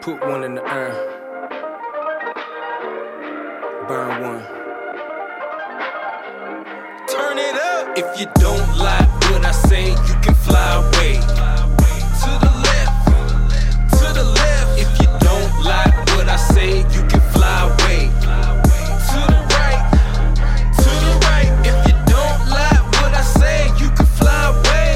Put one in the urn. Burn one. Turn it up. If you don't like what I say, you can fly away. To the left, to the left. If you don't like what I say, you can fly away. To the right, to the right. If you don't like what I say, you can fly away.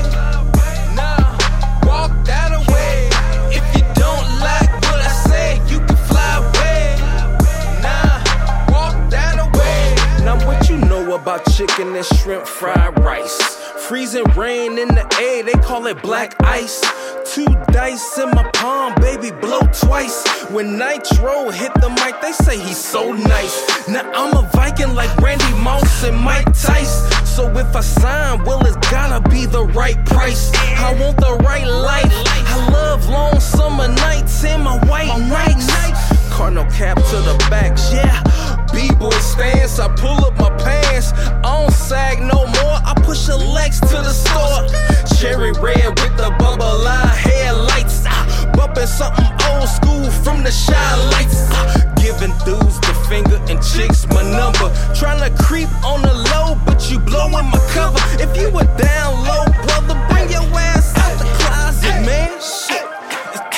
Nah, walk that away. If you don't like what I say, you can fly away. Nah, walk that away. Now what you know about chicken and shrimp fried rice? Freezing rain in the air, they call it black ice. 2 dice in my palm, baby, blow twice. When Nitro hit the mic, they say he's so nice. Now I'm a Viking like Randy Moss and Mike Tyson. So if I sign, well, it's gotta be the right price. I want the right life. I love long summer nights in my white nights. Cardinal cap to the backs, yeah. B-boy stance, I pull up my pants. I don't sag no more, I push a Lex to the store. Cherry red with the bubble eye headlights. Bumping something old school from the shy lights. Giving dudes the finger and chicks my number. Tryna creep on the low, but you blowing my cover. If you were down low, brother, bring your ass out the closet, man. Shit, it's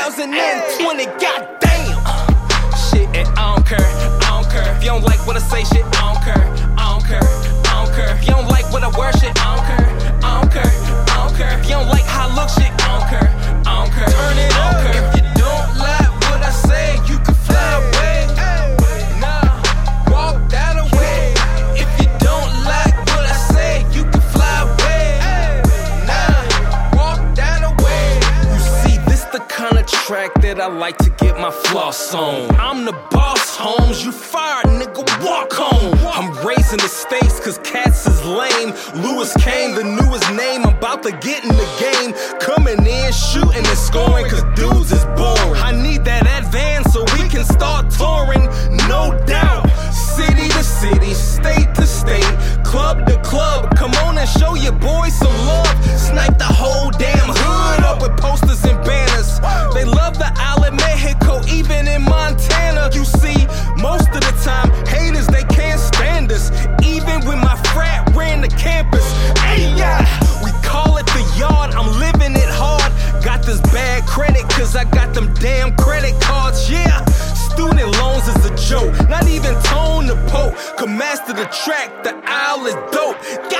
2020, goddamn. Shit, and I don't care, I don't care. If you don't like what I say, shit, I don't care, I don't care, I don't care. If you don't like what I wear, shit, I don't care, I don't care, I don't care. If you don't like how I look, shit, I don't care, I don't care. Turn it up. If you don't like what I say, you can fly away. Nah, walk that away. If you don't like what I say, you can fly away. Nah, walk that away. You see, this the kind of track that I like to get my floss on. I'm the boss, Holmes. You fired, nigga, walk home. I'm raising the stakes cause cats is lame. Lewis Kane, the newest name. I'm about to get in the game. Coming in, shooting and scoring cause dudes is boring. I need that advance so we can start touring, no doubt. City to city, state to state, club to club. Come on and show your boys some love. Snipe the whole damn hood up with posters and banners. They love the Isle of Mexico, even in Montana. You see, most of the time, haters, they can't stand us. Even when my frat ran the campus. Hey, yeah, we call it the yard, I'm living it hard. Got this bad credit, cause I got them damn credit cards, yeah. Student loans is a joke, not even Tone the Pope could master the track, the Isle is dope.